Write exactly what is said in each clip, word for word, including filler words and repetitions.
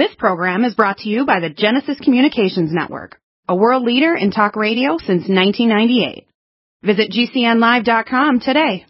This program is brought to you by the Genesis Communications Network, a world leader in talk radio since nineteen ninety-eight. Visit G C N live dot com today.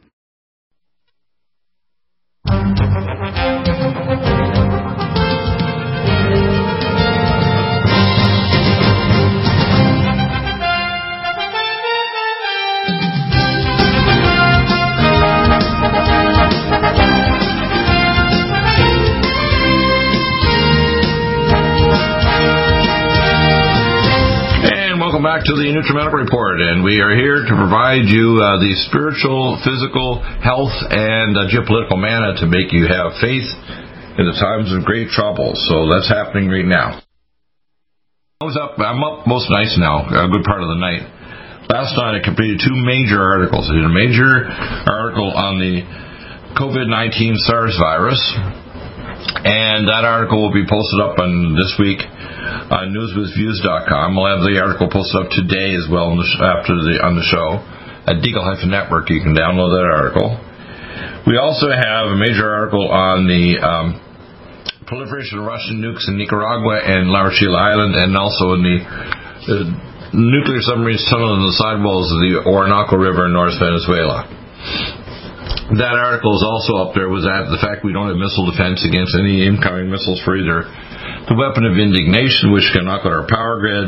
Welcome back to the NutriMedical Report, and we are here to provide you uh, the spiritual, physical, health, and uh, geopolitical manna to make you have faith in the times of great trouble. So that's happening right now. I was up, I'm up most nights now, a good part of the night. Last night I completed two major articles. I did a major article on the COVID nineteen SARS virus, and that article will be posted up on this week on news with views dot com. We'll have the article posted up today as well on the, after the on the show at Deagle Network. You can download that article. We also have a major article on the um, proliferation of Russian nukes in Nicaragua and La Rochelle Island, and also in the, the nuclear submarines tunneling in the sidewalls of the Orinoco River in North Venezuela. That article is also up there with that, the fact we don't have missile defense against any incoming missiles for either the weapon of indignation, which can knock out our power grid,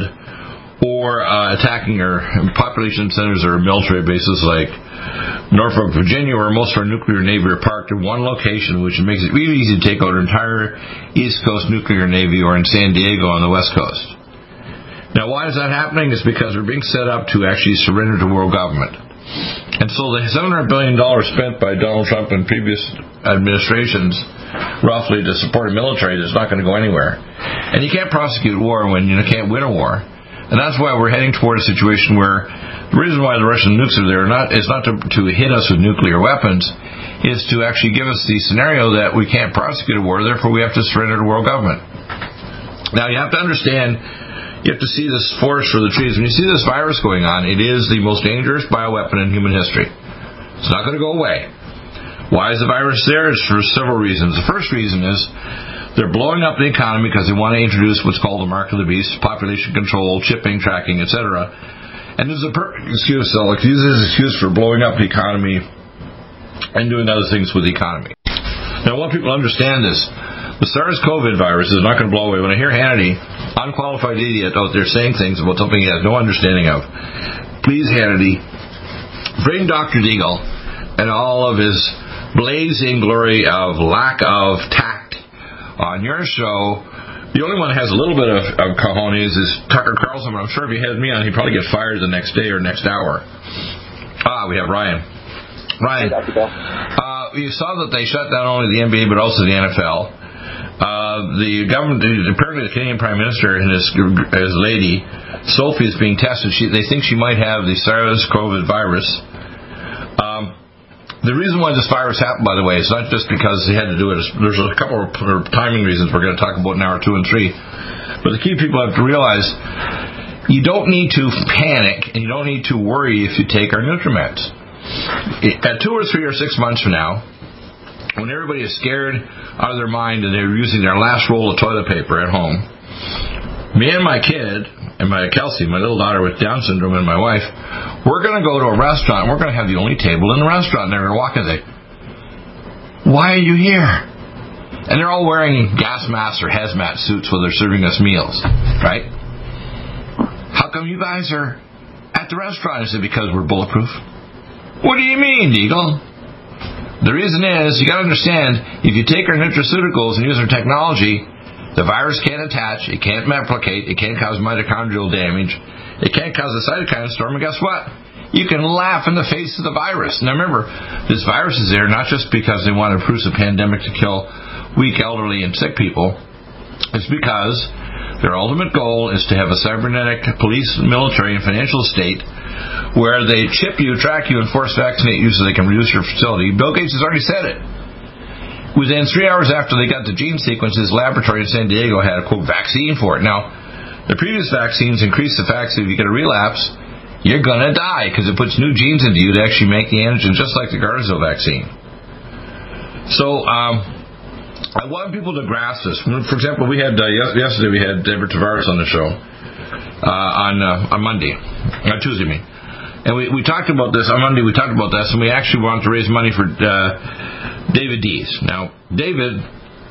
or uh, attacking our population centers or military bases like Norfolk, Virginia, where most of our nuclear navy are parked in one location, which makes it really easy to take out our entire East Coast nuclear navy, or in San Diego on the West Coast. Now, why is that happening? It's because we're being set up to actually surrender to world government. And so the seven hundred billion dollars spent by Donald Trump and previous administrations roughly to support a military that's not going to go anywhere. And you can't prosecute war when you can't win a war. And that's why we're heading toward a situation where the reason why the Russian nukes are there not, is not to, to hit us with nuclear weapons, is to actually give us the scenario that we can't prosecute a war, therefore we have to surrender to world government. Now you have to understand, you have to see this forest for the trees. When you see this virus going on, it is the most dangerous bioweapon in human history. It's not going to go away. Why is the virus there? It's for several reasons. The first reason is they're blowing up the economy because they want to introduce what's called the mark of the beast, population control, chipping, tracking, et cetera. And this is a perfect excuse. They'll use this excuse for blowing up the economy and doing other things with the economy. Now, I want people to understand this. The SARS-CoV virus is not going to blow away. When I hear Hannity, unqualified idiot, out there saying things about something he has no understanding of, please, Hannity, bring Doctor Deagle and all of his blazing glory of lack of tact on your show. The only one that has a little bit of, of cojones is Tucker Carlson, but I'm sure if he had me on, he'd probably get fired the next day or next hour. Ah, we have Ryan. Ryan, uh, you saw that they shut down only the N B A, but also the N F L. Uh, the government, apparently the Canadian Prime Minister and his, his lady, Sophie, is being tested. She, they think she might have the SARS-CoV virus. Um, The reason why this virus happened, by the way, is not just because they had to do it. There's a couple of timing reasons we're going to talk about in hour two and three. But the key people have to realize you don't need to panic and you don't need to worry if you take our Nutrimeds. At two or three or six months from now, when everybody is scared out of their mind and they're using their last roll of toilet paper at home, me and my kid, and my Kelsey, my little daughter with Down syndrome, and my wife, we're going to go to a restaurant, and we're going to have the only table in the restaurant, and they're going to walk in and say, why are you here? And they're all wearing gas masks or hazmat suits while they're serving us meals, right? How come you guys are at the restaurant? I said, because we're bulletproof. What do you mean, Deagle? The reason is, you got to understand, if you take our nutraceuticals and use our technology, the virus can't attach, it can't replicate, it can't cause mitochondrial damage, it can't cause a cytokine storm, and guess what? You can laugh in the face of the virus. Now remember, this virus is there not just because they want to produce a pandemic to kill weak, elderly, and sick people. It's because their ultimate goal is to have a cybernetic police, military, and financial state where they chip you, track you, and force vaccinate you so they can reduce your facility. Bill Gates has already said it. Within three hours after they got the gene sequence, his laboratory in San Diego had a, quote, vaccine for it. Now, the previous vaccines increase the fact that if you get a relapse, you're going to die because it puts new genes into you to actually make the antigen, just like the Gardasil vaccine. So, um, I want people to grasp this. For example, we had uh, yesterday we had Deborah Tavares on the show uh, on uh, on Monday, on Tuesday, I mean. And we, we talked about this on Monday. We talked about this, and we actually wanted to raise money for uh, David Dees. Now, David,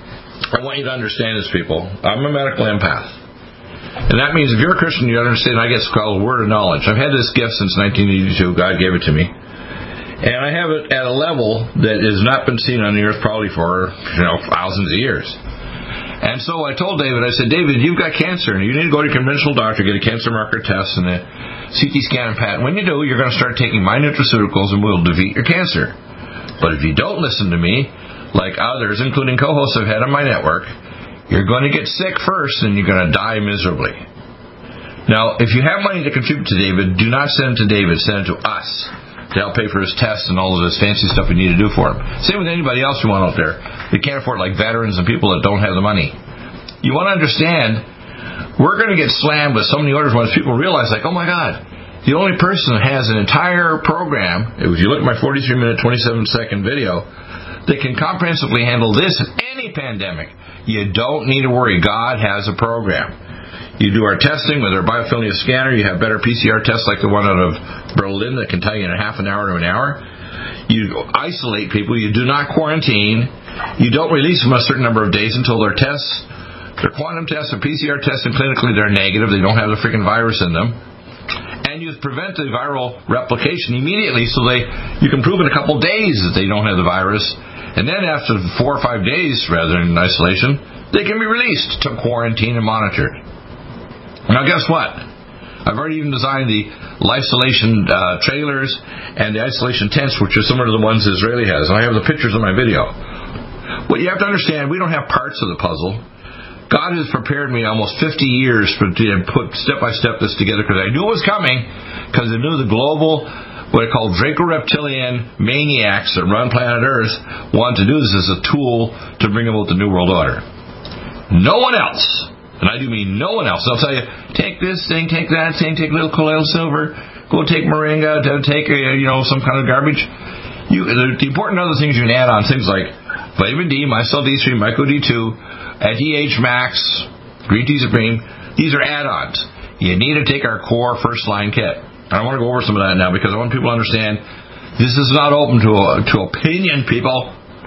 I want you to understand this, people. I'm a medical empath. And that means if you're a Christian, you understand I get called word of knowledge. I've had this gift since nineteen eighty-two. God gave it to me. And I have it at a level that has not been seen on the earth probably for, you know, thousands of years. And so I told David, I said, David, you've got cancer, and you need to go to a conventional doctor, get a cancer marker test and a C T scan and Pat. When you do, you're going to start taking my nutraceuticals and we'll defeat your cancer. But if you don't listen to me, like others, including co-hosts I've had on my network, you're going to get sick first and you're going to die miserably. Now, if you have money to contribute to David, do not send it to David, send it to us to help pay for his tests and all of this fancy stuff we need to do for him. Same with anybody else you want out there that can't afford, like veterans and people that don't have the money. You want to understand, we're going to get slammed with so many orders once people realize, like, oh my God, the only person that has an entire program, if you look at my forty-three minute, twenty-seven second video, that can comprehensively handle this in any pandemic, you don't need to worry. God has a program. You do our testing with our biophilia scanner. You have better P C R tests like the one out of Berlin that can tell you in a half an hour to an hour. You isolate people. You do not quarantine. You don't release them a certain number of days until their tests, their quantum tests, their P C R tests, and clinically they're negative. They don't have the freaking virus in them. And you prevent the viral replication immediately so they you can prove in a couple days that they don't have the virus. And then after four or five days, rather than isolation, they can be released to quarantine and monitored. Now, guess what? I've already even designed the isolation uh, trailers and the isolation tents, which are similar to the ones Israeli has. And I have the pictures in my video. What you have to understand, we don't have parts of the puzzle. God has prepared me almost fifty years for, to put step-by-step this together because I knew it was coming, because I knew the global, what I call Draco-reptilian maniacs that run planet Earth want to do this as a tool to bring about the New World Order. No one else. And I do mean no one else. They'll tell you, take this thing, take that thing, take a little colloidal silver, go take moringa, take a, you know, some kind of garbage. You, the, the important other things you can add on, things like vitamin D, Mycel D three, Myco D two, D H Max, Green Tea Supreme. These are add-ons. You need to take our core first-line kit. And I want to go over some of that now because I want people to understand this is not open to, to opinion, people.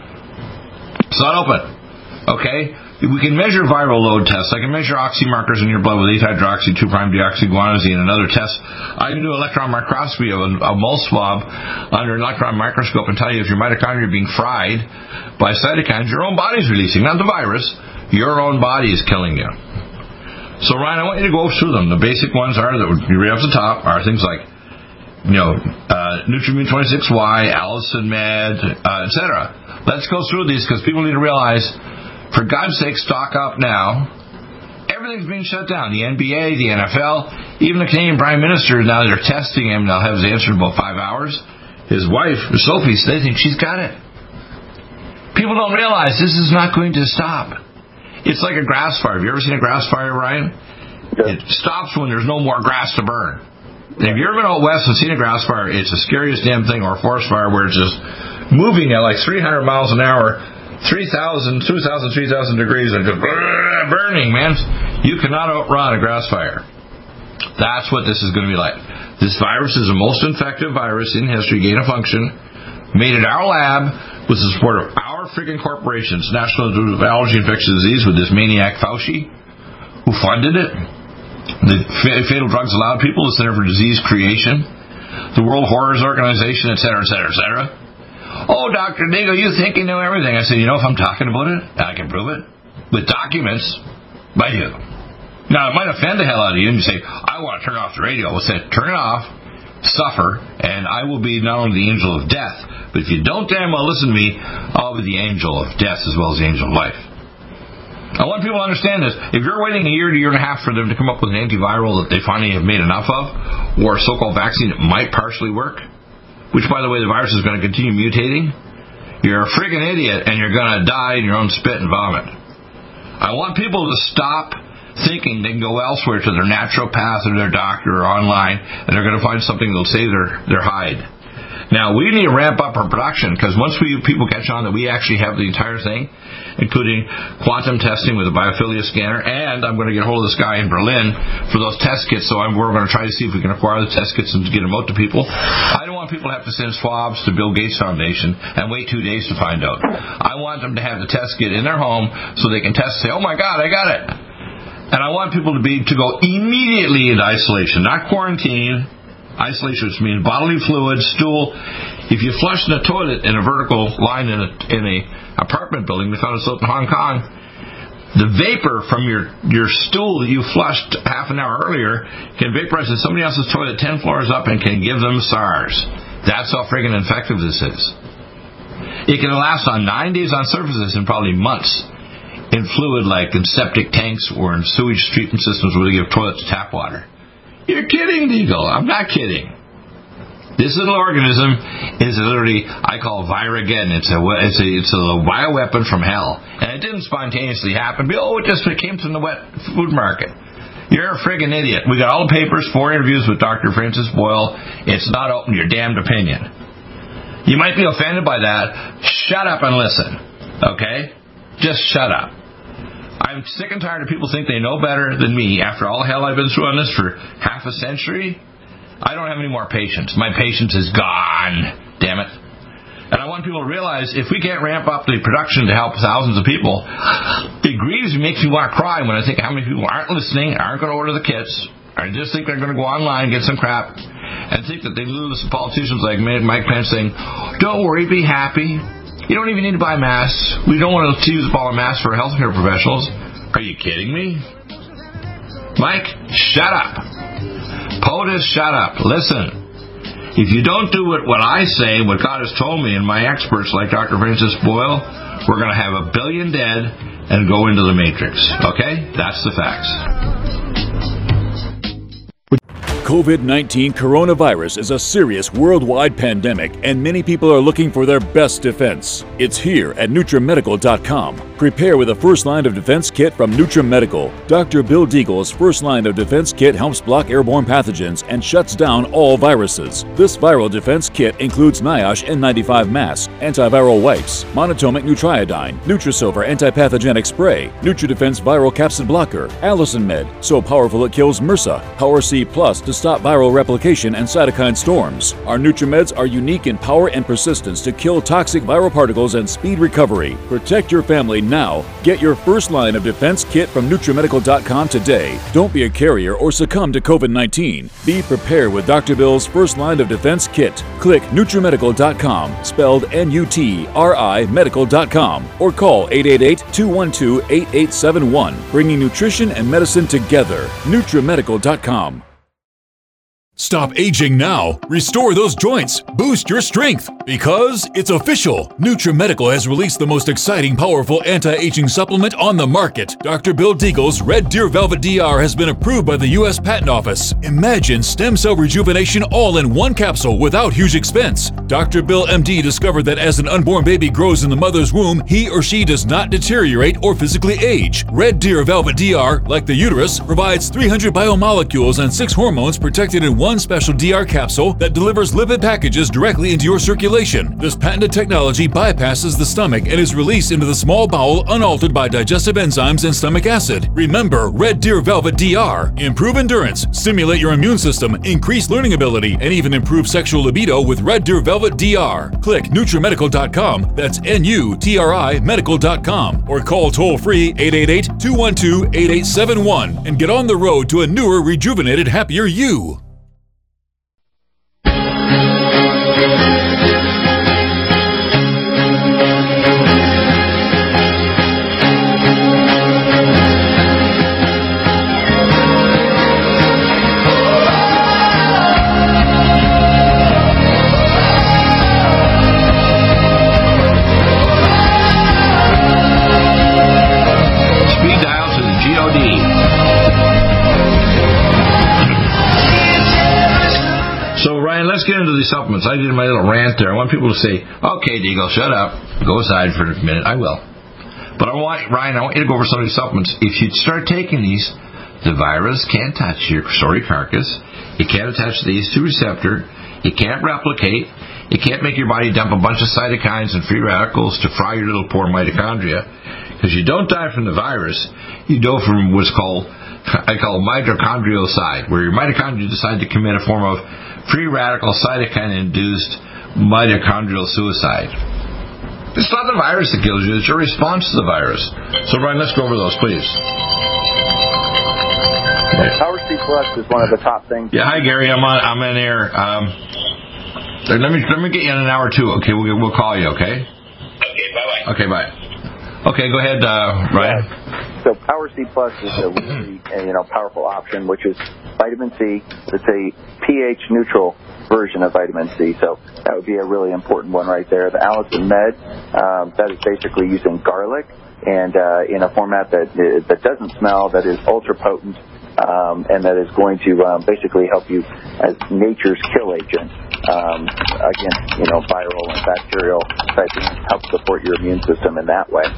It's not open. Okay? We can measure viral load tests. I can measure oxy markers in your blood with eight hydroxy two prime deoxyguanosine and another test. I can do electron microscopy of a, a mole swab under an electron microscope and tell you if your mitochondria are being fried by cytokines your own body's releasing, not the virus. Your own body is killing you. So, Ryan, I want you to go through them. The basic ones are, that you read up the top, are things like, you know, uh, Nutrimune twenty-six Y, Allicin Med, uh, et cetera. Let's go through these because people need to realize, for God's sake, stock up now. Everything's being shut down. The N B A, the N F L, even the Canadian Prime Minister, now that they're testing him, they'll have his answer in about five hours. His wife, Sophie, they think she's got it. People don't realize this is not going to stop. It's like a grass fire. Have you ever seen a grass fire, Ryan? Yeah. It stops when there's no more grass to burn. And if you've ever been out west and seen a grass fire, it's the scariest damn thing, or a forest fire where it's just moving at like three hundred miles an hour, three thousand, two thousand, three thousand degrees, and just burning, man. You cannot outrun a grass fire. That's what this is going to be like. This virus is the most infective virus in history, gain of function, made in our lab with the support of our freaking corporations, National Institute of Allergy and Infectious Disease, with this maniac Fauci, who funded it. The Fatal Drugs Allowed People, the Center for Disease Creation, the World Health Organization, et cetera, et cetera, et cetera. Oh, Doctor Deagle, you think you know everything. I said, you know, if I'm talking about it, I can prove it with documents by you. Now, it might offend the hell out of you, and you say, I want to turn off the radio. We'll say, turn it off, suffer, and I will be not only the angel of death, but if you don't damn well listen to me, I'll be the angel of death as well as the angel of life. I want people to understand this. If you're waiting a year to a year and a half for them to come up with an antiviral that they finally have made enough of, or a so-called vaccine that might partially work, which, by the way, the virus is going to continue mutating, you're a friggin' idiot, and you're going to die in your own spit and vomit. I want people to stop thinking they can go elsewhere to their naturopath or their doctor or online, and they're going to find something that'll save their, their hide. Now, we need to ramp up our production, because once we people catch on that we actually have the entire thing, including quantum testing with a biophilia scanner, and I'm going to get a hold of this guy in Berlin for those test kits, so I'm, we're going to try to see if we can acquire the test kits and get them out to people. I don't want people to have to send swabs to Bill Gates Foundation and wait two days to find out. I want them to have the test kit in their home so they can test and say, oh my God, I got it. And I want people to be to go immediately into isolation, not quarantine. Isolation, which means bodily fluids, stool. If you flush in a toilet in a vertical line in a in a apartment building, we found this out in Hong Kong, the vapor from your, your stool that you flushed half an hour earlier can vaporize in somebody else's toilet ten floors up and can give them SARS. That's how friggin' effective this is. It can last on nine days on surfaces and probably months in fluid like in septic tanks or in sewage treatment systems where they give toilets tap water. You're kidding, Deagle. I'm not kidding. This little organism is literally, I call Viragen. It's a, it's a, it's a bioweapon from hell. And it didn't spontaneously happen. Oh, it just came from the wet food market. You're a friggin' idiot. We got all the papers, four interviews with Doctor Francis Boyle. It's not open to your damned opinion. You might be offended by that. Shut up and listen. Okay? Just shut up. I'm sick and tired of people think they know better than me after all the hell I've been through on this for half a century. I don't have any more patience. My patience is gone. Damn it. And I want people to realize if we can't ramp up the production to help thousands of people, it grieves me, makes me want to cry when I think how many people aren't listening, aren't going to order the kits, or just think they're going to go online and get some crap, and think that they lose politicians like Mike Pence saying, don't worry, be happy. You don't even need to buy masks. We don't want to use up all the masks for healthcare professionals. Are you kidding me? Mike, shut up. POTUS, shut up. Listen. If you don't do what, what I say, what God has told me, and my experts like Doctor Francis Boyle, we're going to have a billion dead and go into the matrix. Okay? That's the facts. COVID nineteen coronavirus is a serious worldwide pandemic, and many people are looking for their best defense. It's here at NutriMedical dot com. Prepare with a first line of defense kit from NutriMedical. Doctor Bill Deagle's first line of defense kit helps block airborne pathogens and shuts down all viruses. This viral defense kit includes NIOSH N ninety-five mask, antiviral wipes, monatomic Nutriodine, Nutrisilver antipathogenic spray, NutriDefense viral capsid blocker, Allison Med, so powerful it kills MRSA, Power C Plus to stop viral replication and cytokine storms. Our NutriMeds are unique in power and persistence to kill toxic viral particles and speed recovery. Protect your family now. Get your first line of defense kit from NutriMedical dot com today. Don't be a carrier or succumb to COVID nineteen. Be prepared with Doctor Bill's first line of defense kit. Click NutriMedical dot com, spelled N U T R I medical dot com, or call eight eight eight, two one two, eight eight seven one, bringing nutrition and medicine together. NutriMedical dot com. Stop aging now. Restore those joints. Boost your strength. Because it's official. NutriMedical has released the most exciting, powerful anti-aging supplement on the market. Doctor Bill Deagle's Red Deer Velvet D R has been approved by the U S Patent Office. Imagine stem cell rejuvenation all in one capsule without huge expense. Doctor Bill M D discovered that as an unborn baby grows in the mother's womb, he or she does not deteriorate or physically age. Red Deer Velvet D R, like the uterus, provides three hundred biomolecules and six hormones protected in one One special D R capsule that delivers lipid packages directly into your circulation. This patented technology bypasses the stomach and is released into the small bowel unaltered by digestive enzymes and stomach acid. Remember Red Deer Velvet D R. Improve endurance, stimulate your immune system, increase learning ability, and even improve sexual libido with Red Deer Velvet D R. Click NutriMedical dot com, that's N U T R I medical dot com, or call toll-free eight eight eight, two one two, eight eight seven one and get on the road to a newer, rejuvenated, happier you. Let's get into these supplements. I did my little rant there. I want people to say, okay, Deagle, shut up. Go aside for a minute. I will. But I want, Ryan, I want you to go over some of these supplements. If you start taking these, the virus can't touch your sorry carcass. It can't attach to the A C E two receptor. It can't replicate. It can't make your body dump a bunch of cytokines and free radicals to fry your little poor mitochondria. Because you don't die from the virus, you die from what's called, I call mitochondriocide, where your mitochondria decide to commit a form of free radical cytokine-induced mitochondrial suicide. It's not the virus that kills you, it's your response to the virus. So, Brian, let's go over those, please. Power C Plus is one of the top things. Yeah, hi, Gary. I'm on. I'm in air. Um, let me let me get you in an hour or two. Okay, we'll we'll call you. Okay. Okay. Bye bye. Okay. Bye. Okay. Go ahead, uh, Brian. Yeah. So Power C Plus is a really you know powerful option, which is vitamin C. It's a pH neutral version of vitamin C. So that would be a really important one right there. The Allison Med, um, that is basically using garlic and uh, in a format that that doesn't smell, that is ultra potent. Um, and that is going to um, basically help you as nature's kill agent um, against, you know, viral and bacterial type things, help support your immune system in that way.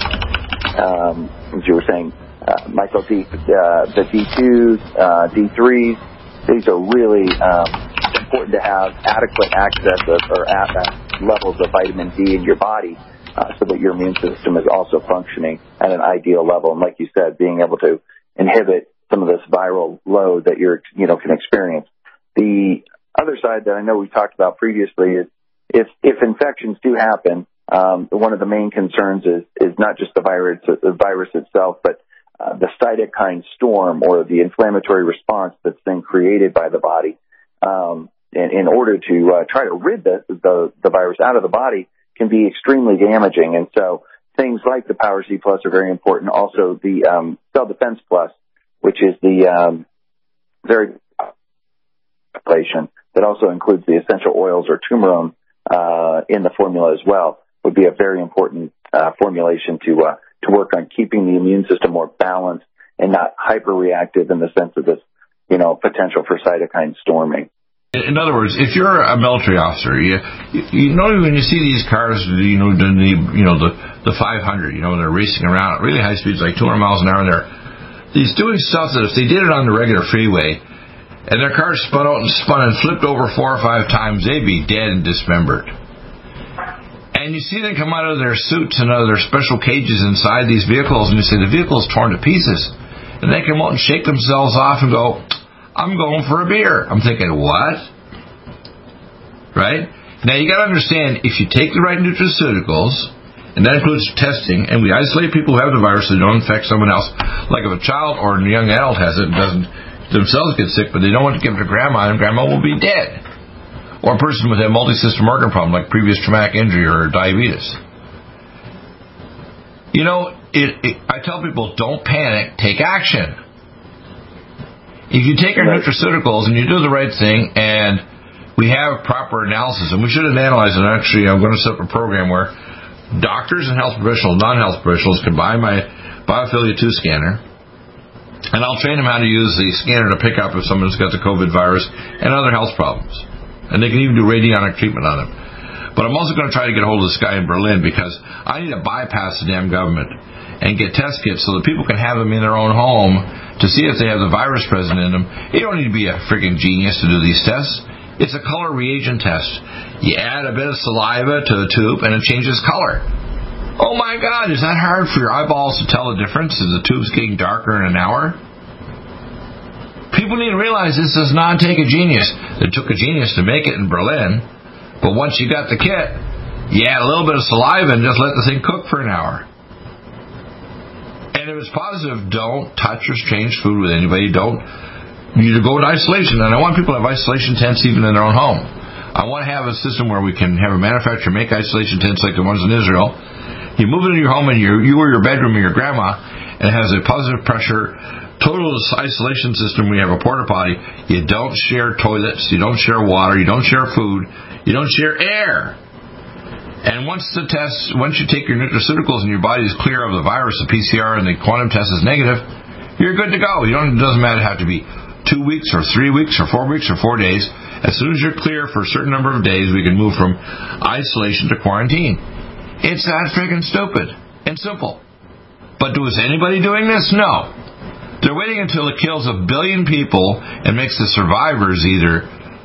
Um, as you were saying, uh, Michael, D, uh, the D twos, uh, D threes, these are really um, important to have adequate access of, or at, uh, levels of vitamin D in your body uh, so that your immune system is also functioning at an ideal level. And like you said, being able to inhibit some of this viral load that you're, you know, can experience. The other side that I know we talked about previously is if, if infections do happen, um, one of the main concerns is, is not just the virus, the virus itself, but uh, the cytokine storm or the inflammatory response that's been created by the body. Um, in, in order to uh, try to rid the, the, the virus out of the body can be extremely damaging. And so things like the Power C Plus are very important. Also the um, Cell Defense Plus, which is the um, very population that also includes the essential oils or turmeric uh, in the formula as well, would be a very important uh, formulation to uh, to work on keeping the immune system more balanced and not hyperreactive in the sense of this, you know, potential for cytokine storming. In other words, if you're a military officer, you, you know when you see these cars, you know, the you know the the five hundred, you know, when they're racing around at really high speeds, like two hundred miles an hour, and they're He's doing stuff that if they did it on the regular freeway and their car spun out and spun and flipped over four or five times, they'd be dead and dismembered. And you see them come out of their suits and out of their special cages inside these vehicles, and you say the vehicle's torn to pieces. And they come out and shake themselves off and go, I'm going for a beer. I'm thinking, what? Right? Now, you got to understand, if you take the right nutraceuticals, and that includes testing, and we isolate people who have the virus so they don't infect someone else. Like if a child or a young adult has it and doesn't themselves get sick, but they don't want to give it to grandma, and grandma will be dead. Or a person with a multi-system organ problem, like previous traumatic injury or diabetes. You know, it, it, I tell people, don't panic, take action. If you take our nutraceuticals and you do the right thing, and we have proper analysis, and we should have analyzed it. Actually, I'm going to set up a program where doctors and health professionals, non-health professionals, can buy my Biophilia two scanner, and I'll train them how to use the scanner to pick up if someone's got the COVID virus and other health problems. And they can even do radionic treatment on them. But I'm also going to try to get a hold of this guy in Berlin, because I need to bypass the damn government and get test kits so that people can have them in their own home to see if they have the virus present in them. You don't need to be a freaking genius to do these tests. It's a color reagent test. You add a bit of saliva to a tube and it changes color. Oh my God, is that hard for your eyeballs to tell the difference? Is the tube's getting darker in an hour? People need to realize this does not take a genius. It took a genius to make it in Berlin, but once you got the kit, you add a little bit of saliva and just let the thing cook for an hour. And if it's positive, don't touch or exchange food with anybody. Don't You need to go into isolation, and I want people to have isolation tents even in their own home. I want to have a system where we can have a manufacturer make isolation tents like the ones in Israel. You move into your home and you or your bedroom or your grandma, and it has a positive pressure, total isolation system. We have a porta potty. You don't share toilets. You don't share water. You don't share food. You don't share air. And once the test, once you take your nutraceuticals and your body is clear of the virus, the P C R and the quantum test is negative, you're good to go. You don't. It doesn't matter have to be two weeks or three weeks or four weeks or four days. As soon as you're clear for a certain number of days, we can move from isolation to quarantine. It's that friggin' stupid and simple. But is anybody doing this? No. They're waiting until it kills a billion people and makes the survivors either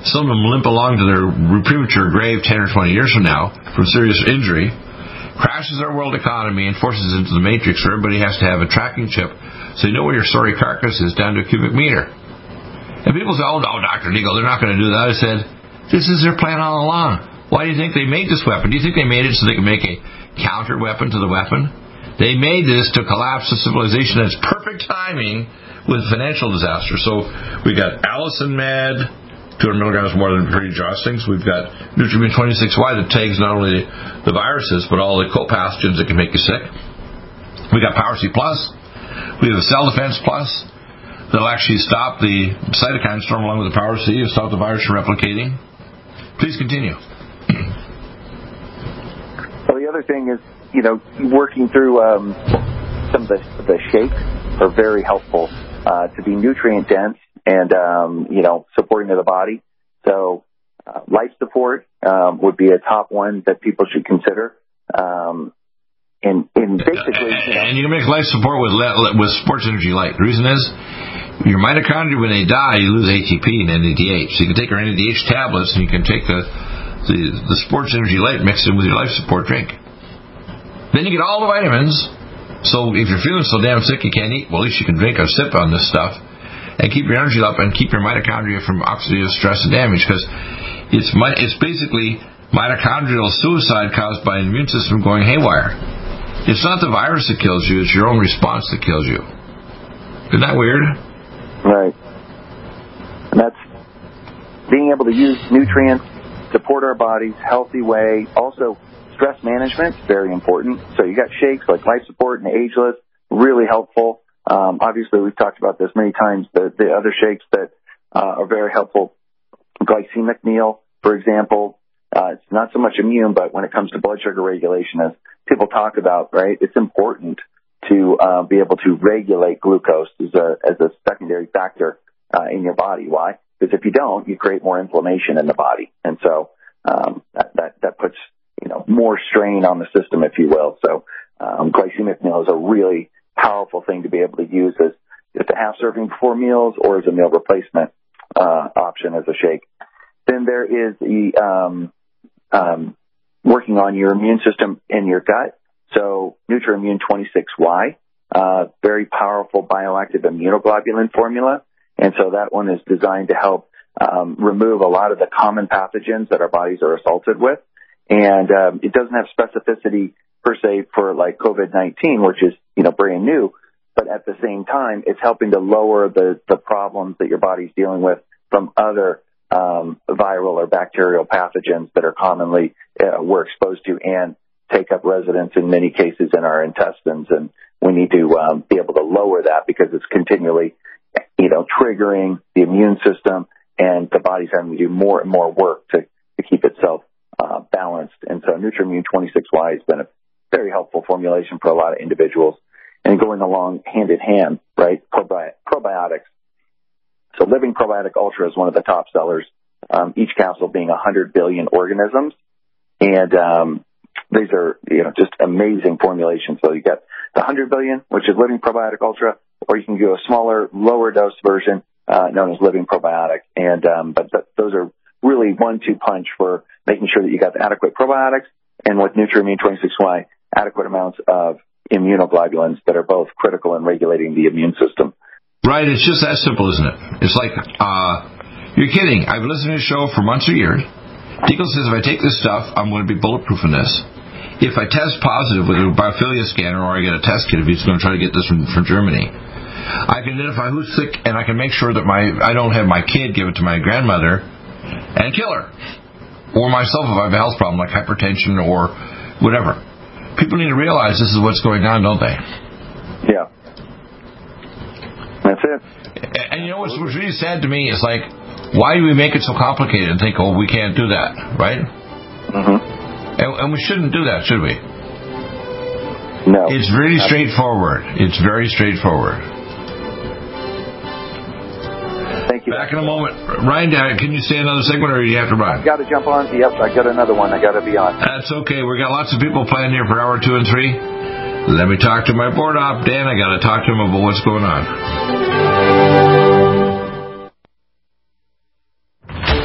Some of them limp along to their premature grave ten or twenty years from now from serious injury, crashes our world economy and forces us into the matrix where everybody has to have a tracking chip so you know where your sorry carcass is down to a cubic meter. And people say, oh, no, Doctor Deagle, they're not going to do that. I said, this is their plan all along. Why do you think they made this weapon? Do you think they made it so they could make a counter weapon to the weapon? They made this to collapse the civilization. That's perfect timing with financial disaster. So we got Allison Med, two hundred milligrams more than pretty drawstrings. We've got Nutrimune twenty-six Y that tags not only the viruses, but all the co-pathogens that can make you sick. We got Power C Plus. We have Cell Defense Plus that'll actually stop the cytokine storm along with the Power C and stop the virus from replicating. Please continue. Well, the other thing is, you know, working through um, some of the, the shakes are very helpful uh, to be nutrient dense and, um, you know, supporting of the body. So uh, life support um, would be a top one that people should consider. Um, and, and basically, you know, and you can make life support with with Sports Energy Light. The reason is your mitochondria, when they die, you lose A T P and N A D H. So you can take your N A D H tablets and you can take the, the, the Sports Energy Light mixed in with your life support drink. Then you get all the vitamins. So if you're feeling so damn sick you can't eat, well, at least you can drink or sip on this stuff and keep your energy up and keep your mitochondria from oxidative stress and damage, because it's it's basically mitochondrial suicide caused by an immune system going haywire. It's not the virus that kills you, it's your own response that kills you. Isn't that weird? Right. And that's being able to use nutrients, support our bodies, healthy way. Also, stress management is very important. So you got shakes like Life Support and Ageless, really helpful. Um, obviously, we've talked about this many times. The, the other shakes that uh, are very helpful, glycemic meal, for example. Uh, it's not so much immune, but when it comes to blood sugar regulation, as people talk about, right, it's important to uh, be able to regulate glucose as a, as a secondary factor uh, in your body. Why? Because if you don't, you create more inflammation in the body. And so um, that, that, that puts, you know, more strain on the system, if you will. So um, glycemic meal is a really powerful thing to be able to use as just a half serving before meals or as a meal replacement uh, option as a shake. Then there is the um, um, working on your immune system in your gut. So Nutrimune twenty-six Y, uh, very powerful bioactive immunoglobulin formula. And so that one is designed to help um, remove a lot of the common pathogens that our bodies are assaulted with. And um, it doesn't have specificity per se for like COVID nineteen, which is, you know, brand new. But at the same time, it's helping to lower the, the problems that your body's dealing with from other um, viral or bacterial pathogens that are commonly uh, we're exposed to and take up residence in many cases in our intestines. And we need to um, be able to lower that because it's continually, you know, triggering the immune system, and the body's having to do more and more work to, to keep itself uh, balanced. And so Nutrimune twenty-six Y has been a very helpful formulation for a lot of individuals. And going along hand in hand, right, Probi- probiotics. So Living Probiotic Ultra is one of the top sellers, um, each capsule being one hundred billion organisms. And um, these are, you know, just amazing formulations. So you got the one hundred billion, which is Living Probiotic Ultra, or you can go a smaller, lower dose version uh, known as Living Probiotic. And um, but th- those are really one two punch for making sure that you got the adequate probiotics, and with Nutrimune twenty-six Y, adequate amounts of immunoglobulins that are both critical in regulating the immune system. Right, it's just that simple, isn't it? It's like, uh, you're kidding. I've listened to the show for months or years. Deagle says if I take this stuff, I'm going to be bulletproof in this. If I test positive with a biophilia scanner, or I get a test kit if he's going to try to get this from, from Germany, I can identify who's sick, and I can make sure that my I don't have my kid give it to my grandmother and kill her. Or myself if I have a health problem like hypertension or whatever. People need to realize this is what's going on, don't they? Yeah. That's it. And you know what's, what's really sad to me is, like, why do we make it so complicated and think, oh, we can't do that, right? Mm-hmm. And, and we shouldn't do that, should we? No. It's really straightforward. It's very straightforward. Thank you. Back in a moment. Ryan, can you stay another segment, or do you have to run? I've got to jump on. Yep, I got another one I got to be on. That's okay. We got lots of people playing here for hour two and three. Let me talk to my board op, Dan. I got to talk to him about what's going on.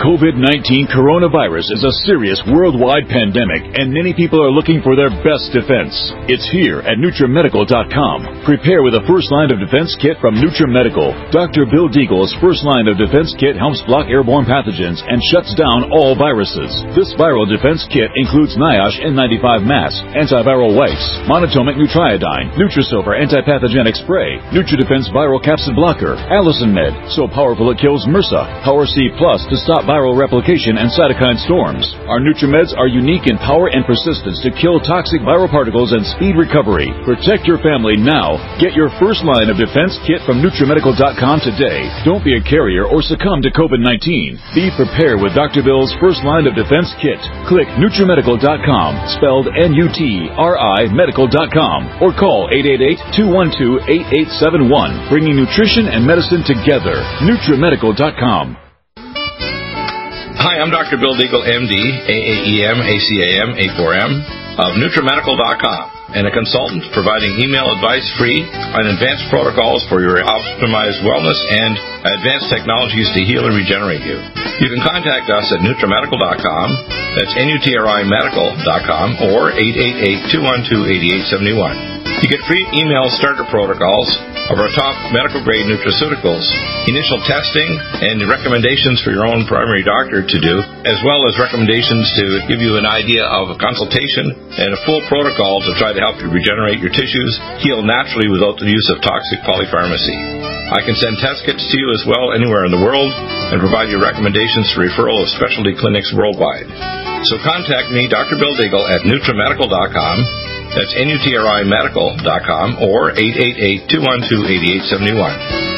COVID nineteen coronavirus is a serious worldwide pandemic, and many people are looking for their best defense. It's here at NutriMedical dot com. Prepare with a first line of defense kit from NutriMedical. Doctor Bill Deagle's first line of defense kit helps block airborne pathogens and shuts down all viruses. This viral defense kit includes NIOSH N ninety-five mask, antiviral wipes, monatomic Nutriodine, Nutrisilver antipathogenic spray, NutriDefense viral capsid blocker, Allison Med, so powerful it kills MRSA, Power C Plus to stop viral replication and cytokine storms. Our NutriMeds are unique in power and persistence to kill toxic viral particles and speed recovery. Protect your family now. Get your first line of defense kit from NutriMedical dot com today. Don't be a carrier or succumb to COVID nineteen. Be prepared with Doctor Bill's first line of defense kit. Click NutriMedical dot com, spelled N U T R I medical dot com, or call eight eight eight, two one two, eight eight seven one, bringing nutrition and medicine together. NutriMedical dot com. Hi, I'm Doctor Bill Deagle, M D, A A E M, A C A M, A four M, of NutriMedical dot com, and a consultant providing email advice free on advanced protocols for your optimized wellness and advanced technologies to heal and regenerate you. You can contact us at NutriMedical dot com, that's N U T R I medical dot com, or eight eight eight, two one two, eight eight seven one. You get free email starter protocols of our top medical-grade nutraceuticals, initial testing, and recommendations for your own primary doctor to do, as well as recommendations to give you an idea of a consultation and a full protocol to try to help you regenerate your tissues, heal naturally without the use of toxic polypharmacy. I can send test kits to you as well anywhere in the world and provide you recommendations for referral of specialty clinics worldwide. So contact me, Doctor Bill Deagle, at NutriMedical dot com. That's N U T R I medical dot com, or eight eight eight, two one two, eight eight seven one.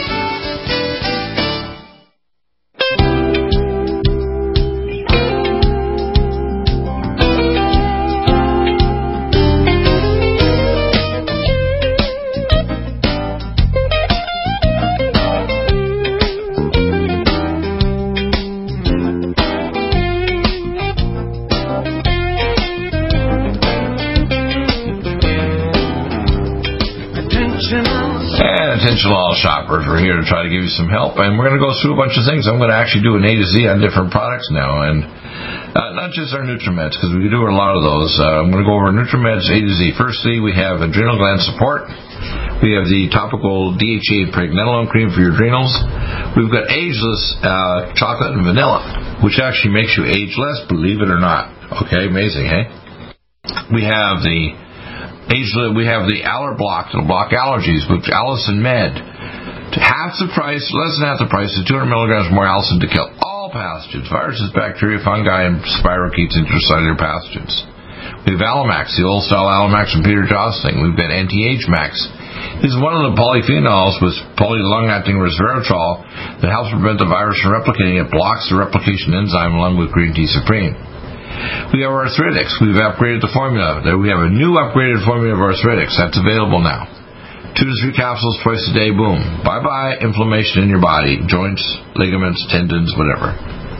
Attention all shoppers, we're here to try to give you some help, and we're going to go through a bunch of things. I'm going to actually do an A to Z on different products now, and uh, not just our NutriMeds, because we do a lot of those. Uh, I'm going to go over NutriMeds A to Z. Firstly, we have adrenal gland support. We have the topical D H E A pregnenolone cream for your adrenals. We've got ageless uh, chocolate and vanilla, which actually makes you age less, believe it or not. Okay, amazing, hey? We have the We have the Aller Block that'll block allergies with Allison Med. Half the price, less than half the price, is two hundred milligrams more Allison to kill all pathogens, viruses, bacteria, fungi, and spirochetes, intracellular pathogens. We have Alamax, the old style Alamax from Peter Jostling. We've got Anti-Age Max. This is one of the polyphenols with poly-long-acting resveratrol that helps prevent the virus from replicating. It blocks the replication enzyme along with Green Tea Supreme. We have arthritics. We've upgraded the formula. There we have a new upgraded formula of arthritics. That's available now. Two to three capsules twice a day. Boom. Bye-bye inflammation in your body. Joints, ligaments, tendons, whatever.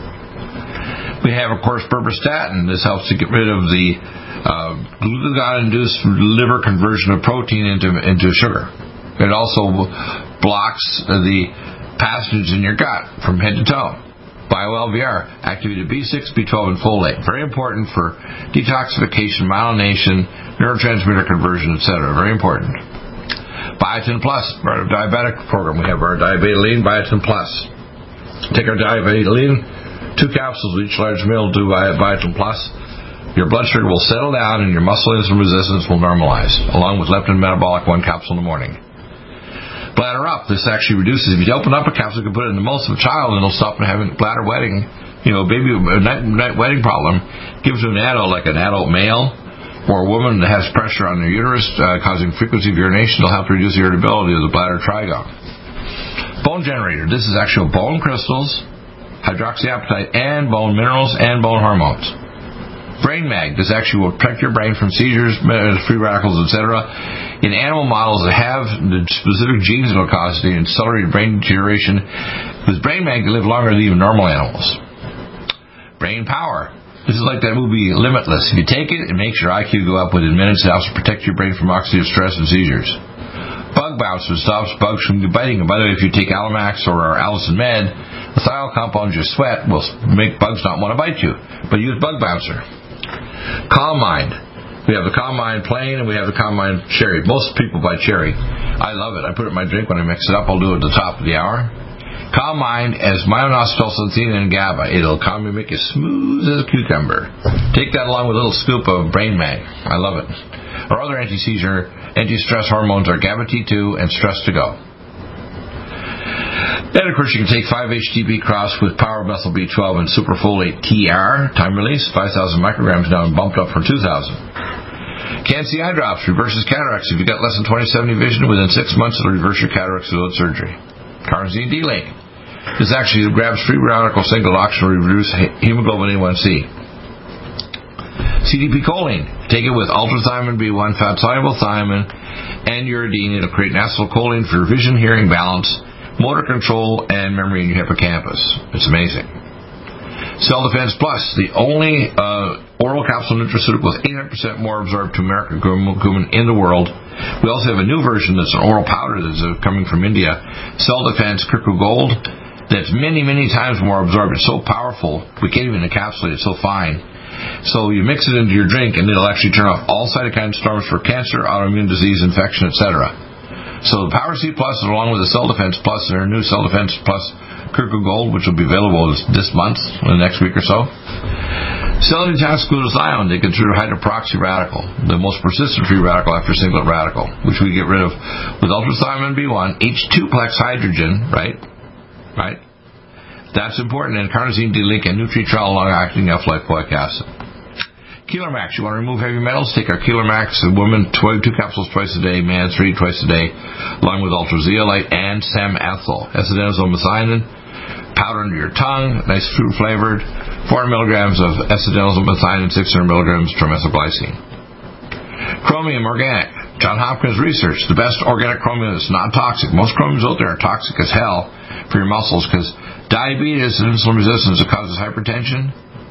We have, of course, berberstatin. This helps to get rid of the uh, glucagon-induced liver conversion of protein into, into sugar. It also blocks the pathogens in your gut from head to toe. BioLV R, activated B six, B twelve, and folate. Very important for detoxification, myelination, neurotransmitter conversion, et cetera. Very important. Biotin Plus, our diabetic program. We have our Diabetoline, Biotin Plus. Take our Diabetoline, two capsules with each large meal, do Biotin Plus. Your blood sugar will settle down and your muscle insulin resistance will normalize, along with leptin metabolic, one capsule in the morning. Bladder Up, this actually reduces, if you open up a capsule, you can put it in the most of a child and it'll stop from having bladder wetting, you know, baby night, night wetting problem. Gives to an adult, like an adult male or a woman that has pressure on their uterus uh, causing frequency of urination. It'll help reduce the irritability of the bladder trigone. Bone Generator, this is actual bone crystals, hydroxyapatite, and bone minerals and bone hormones. Brain Mag, this actually will protect your brain from seizures, free radicals, et cetera. In animal models that have the specific genes that will cause the accelerated brain deterioration, with Brain Mag, they live longer than even normal animals. Brain Power. This is like that movie Limitless. If you take it, it makes your I Q go up within minutes. It also protects your brain from oxidative stress and seizures. Bug Bouncer stops bugs from biting. And by the way, if you take Alamax or our Allison Med, The thiol compounds you sweat will make bugs not want to bite you, but use Bug Bouncer. Calm Mind. We have the Calm Mind plain and we have the Calm Mind cherry. Most people buy cherry. I love it. I put it in my drink when I mix it up. I'll do it at the top of the hour. Calm Mind as myoinositol and GABA. It'll calm you, make you smooth as a cucumber. Take that along with a little scoop of Brain Mag. I love it. Our other anti-seizure, anti-stress hormones are GABA T two and Stress to Go. Then, of course, you can take five H T B cross with Power Methyl B twelve and Superfolate T R, time release, five thousand micrograms now and bumped up from two thousand. Can-C Eye Drops reverses cataracts. If you've got less than twenty seventy vision, within six months it'll reverse your cataracts without surgery. Carnosine D-Link. This actually grabs free radical single oxygen to reduce hemoglobin A one C. C D P choline. Take it with ultrathymine B one, fat-soluble thiamine, and uridine. It'll create an acetylcholine for vision, hearing, balance, motor control, and memory in your hippocampus. It's amazing. Cell Defense Plus, the only uh, oral capsule nutraceutical with eight hundred percent more absorbed to American cumin in the world. We also have a new version that's an oral powder that's uh, coming from India. Cell Defense Kirku Gold, that's many, many times more absorbed. It's so powerful, we can't even encapsulate it, it's so fine. So you mix it into your drink and it'll actually turn off all cytokine storms for cancer, autoimmune disease, infection, et cetera. So the Power C Plus, along with the Cell Defense Plus, and our new Cell Defense Plus Kirku Gold, which will be available this month, in the next week or so. Cell Detox Glutathione, they consider hydroperoxy radical, the most persistent free radical after singlet radical, which we get rid of with ultrathymine B one, H two plex hydrogen, right? Right? That's important, and carnosine D-Link and Nutritrol long-acting F-lipoic acid. Keeler Max, you want to remove heavy metals? Take our Keeler Max, women, two capsules twice a day, man, three twice a day, along with ultrazeolite and Samethyl. Acetylmethionine, powder under your tongue, nice fruit flavored, four hundred milligrams of acetylmethionine, six hundred milligrams trimethylglycine. Chromium Organic. John Hopkins Research, the best organic chromium that's not toxic. Most chromiums out there are toxic as hell for your muscles because diabetes and insulin resistance that causes hypertension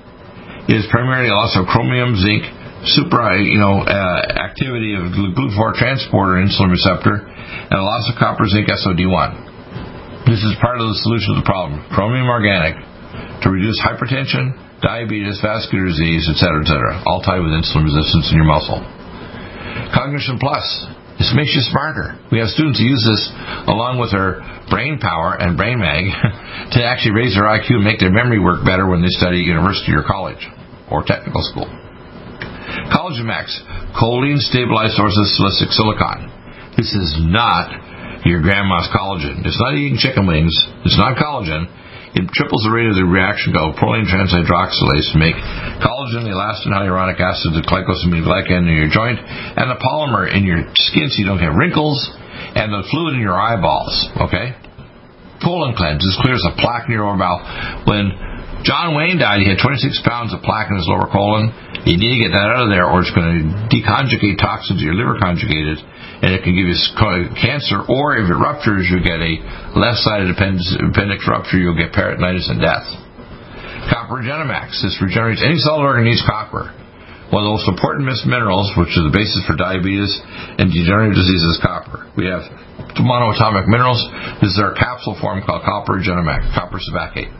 is primarily a loss of chromium, zinc, super, you know, uh, activity of glucose four transporter insulin receptor, and a loss of copper, zinc, S O D one. This is part of the solution to the problem. Chromium Organic to reduce hypertension, diabetes, vascular disease, et cetera, et cetera, all tied with insulin resistance in your muscle. Cognition Plus. This makes you smarter. We have students who use this along with their brain power and Brain Mag to actually raise their I Q and make their memory work better when they study at university or college or technical school. Collagen Max. Choline stabilized source of silicic silicon. This is not your grandma's collagen. It's not eating chicken wings. It's not collagen. It triples the rate of the reaction called proline transhydroxylase to make collagen, the elastin, hyaluronic acid, the glycosamine glycan in your joint, and the polymer in your skin so you don't have wrinkles, and the fluid in your eyeballs, okay? Colon cleanse. This clears a plaque in your lower bowel. When John Wayne died, he had twenty-six pounds of plaque in his lower colon. You need to get that out of there or it's going to deconjugate toxins, your liver conjugated, and it can give you cancer, or if it ruptures, you'll get a left-sided appendix rupture, you'll get peritonitis and death. Copper Regenemax. This regenerates any solid organ needs copper. One of the most important minerals, which is the basis for diabetes and degenerative diseases, is copper. We have monoatomic minerals. This is our capsule form called Copper Regenemax, copper sabacate.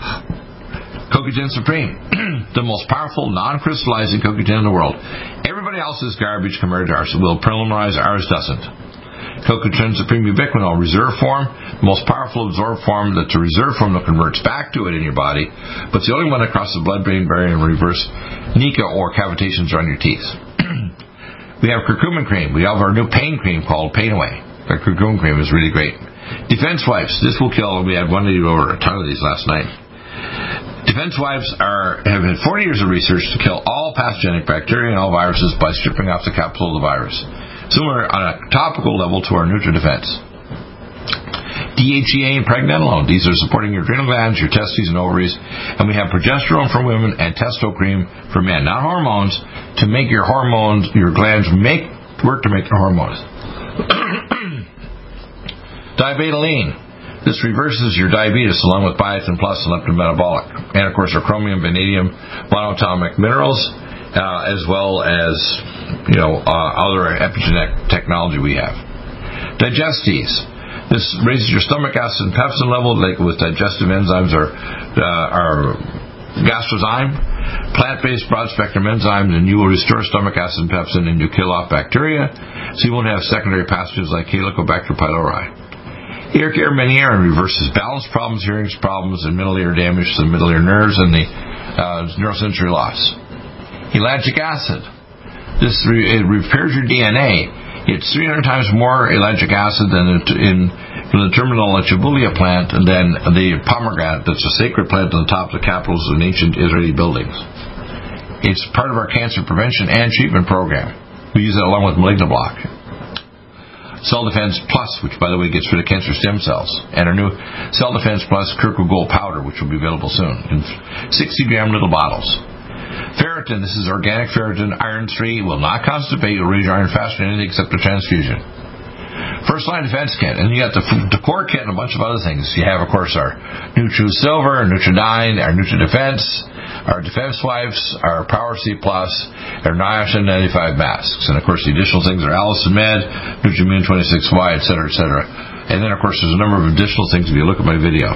CoQ ten Supreme, the most powerful non-crystallizing CoQ ten in the world. Everybody else is garbage compared to ours. It will polymerize, ours doesn't. CoQ ten Supreme Ubiquinol, reserve form, the most powerful absorbed form that the reserve form that converts back to it in your body, but it's the only one that crosses the blood-brain barrier and reverse nica or cavitations around your teeth. We have curcumin cream. We have our new pain cream called Pain Away. Our curcumin cream is really great. Defense Wipes. This will kill. We had one that over a ton of these last night. Defense wipes are, have had forty years of research to kill all pathogenic bacteria and all viruses by stripping off the capsule of the virus. Similar on a topical level to our NutriDefense. D H E A and pregnenolone. These are supporting your adrenal glands, your testes and ovaries. And we have progesterone for women and testo cream for men. Not hormones, to make your hormones, your glands make work to make your hormones. Dibetaline. This reverses your diabetes along with biotin plus and leptin metabolic. And of course our chromium, vanadium, monoatomic minerals, uh, as well as, you know, uh, other epigenetic technology we have. Digestes. This raises your stomach acid and pepsin level, like with digestive enzymes or uh, our gastrozyme, plant-based broad-spectrum enzymes, and you will restore stomach acid and pepsin, and you kill off bacteria, so you won't have secondary pathogens like Helicobacter pylori. Ear Care Meniere reverses balance problems, hearing problems, and middle ear damage to the middle ear nerves and the uh, neurosensory loss. Ellagic acid. This re- it repairs your D N A. It's three hundred times more ellagic acid than it in from the terminal Chibulia plant than the pomegranate that's a sacred plant on the top of the capitals of ancient Israeli buildings. It's part of our cancer prevention and treatment program. We use it along with Maligna Block. Cell Defense Plus, which by the way gets rid of cancer stem cells, and our new Cell Defense Plus Kirkwood Gold powder, which will be available soon in sixty gram little bottles. Ferritin, this is organic ferritin, iron-free, will not constipate, will raise your iron faster than anything except a transfusion. First Line Defense Kit, and you got the, the core kit and a bunch of other things. You have, of course, our Nutri Silver, our Nutridyne, our Nutri Defense, our Defense Wipes, our Power C Plus, our NIOSH N ninety-five masks, and of course the additional things are Allison Med, Nutrimune twenty-six Y, et cetera, et cetera. And then, of course, there's a number of additional things if you look at my video.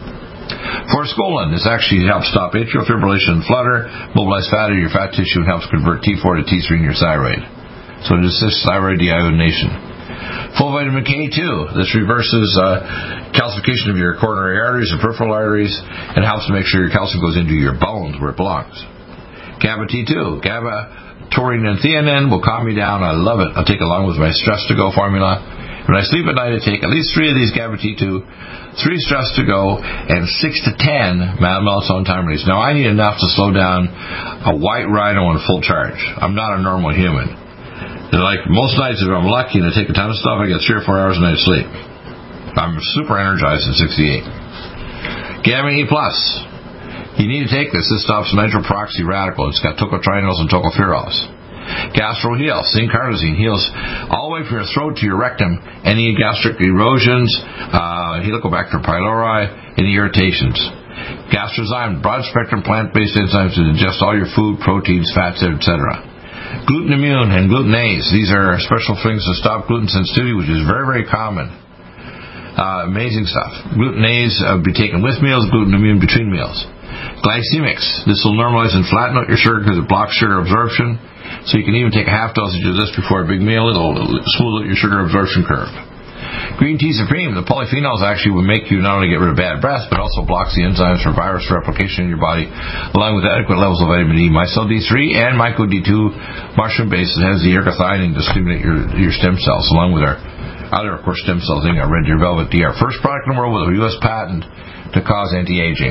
Forskolin, this actually helps stop atrial fibrillation and flutter, mobilize fat in your fat tissue, and helps convert T four to T three in your thyroid. So it assists thyroid deiodination. Full vitamin K two, this reverses uh, calcification of your coronary arteries and peripheral arteries, and helps to make sure your calcium goes into your bones where it belongs. GABA T two, GABA, taurine, and theanine will calm me down. I love it. I'll take it along with my Stress to Go formula. When I sleep at night, I take at least three of these GABA T two, three Stress to Go, and six to ten melatonin time release. Now, I need enough to slow down a white rhino on full charge. I'm not a normal human. And like most nights, if I'm lucky and I take a ton of stuff, I get three or four hours a night sleep. I'm super energized at sixty-eight. Gamma E Plus. You need to take this. This stops nitroperoxy radical. It's got tocotrienols and tocopherols. Gastro Heal. Syncardazine heals all the way from your throat to your rectum. Any gastric erosions, uh, Helicobacter pylori, any irritations. Gastrozyme, broad-spectrum plant-based enzymes that digest all your food, proteins, fats, et cetera. Gluten Immune and Glutenase. These are special things to stop gluten sensitivity, which is very, very common. Uh, amazing stuff. Glutenase uh, be taken with meals, Gluten Immune between meals. Glycemics. This will normalize and flatten out your sugar because it blocks sugar absorption. So you can even take a half dosage of this before a big meal. It'll smooth out your sugar absorption curve. Green Tea Supreme. The polyphenols actually will make you not only get rid of bad breath, but also blocks the enzymes for virus replication in your body, along with adequate levels of vitamin D, Mycel D three, and Myco D two mushroom base that has the ergothioneine to stimulate your, your stem cells, along with our other, of course, stem cell thing, our Red Deer Velvet D, our first product in the world with a U S patent to cause anti-aging.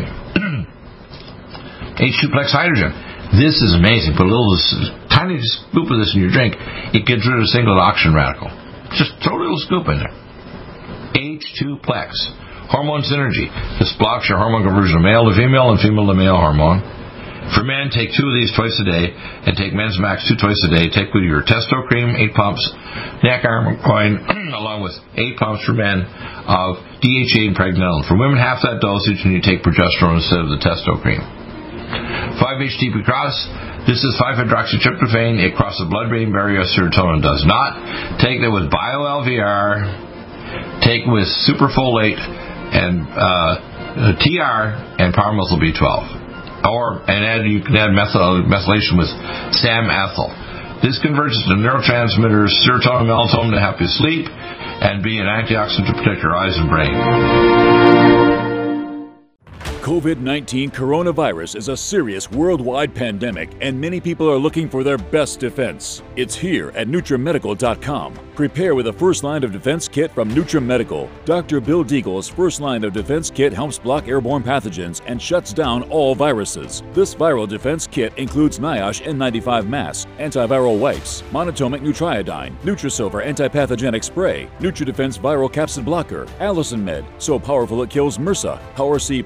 H two Plex Hydrogen. This is amazing. Put a little tiny scoop of this in your drink. It gets rid of a single oxygen radical. Just throw a little scoop in there. H two Plex. Hormone Synergy. This blocks your hormone conversion of male to female and female to male hormone. For men, take two of these twice a day, and take Men's Max two twice a day. Take with your Testo Cream, eight pumps, neck, arm, and groin, along with eight pumps for men of D H A and pregnenolone. For women, half that dosage, and you take progesterone instead of the Testo Cream. five H T P Cross. This is five hydroxytryptophan. It crosses the blood-brain barrier. Serotonin does not. Take that with Bio-L V R. Take with Superfolate and uh, T R and Powermethyl B twelve. Or and add you can add methyl, methylation with SAM ethyl. This converts to neurotransmitters serotonin and melatonin to help you sleep and be an antioxidant to protect your eyes and brain. COVID nineteen coronavirus is a serious worldwide pandemic, and many people are looking for their best defense. It's here at Nutri Medical dot com. Prepare with a first line of defense kit from Nutri Medical. Doctor Bill Deagle's first line of defense kit helps block airborne pathogens and shuts down all viruses. This viral defense kit includes NIOSH N ninety-five mask, antiviral wipes, monatomic Nutriodine, NutriSilver antipathogenic spray, NutriDefense viral capsid blocker, Allison Med, so powerful it kills MRSA, Power C Plus to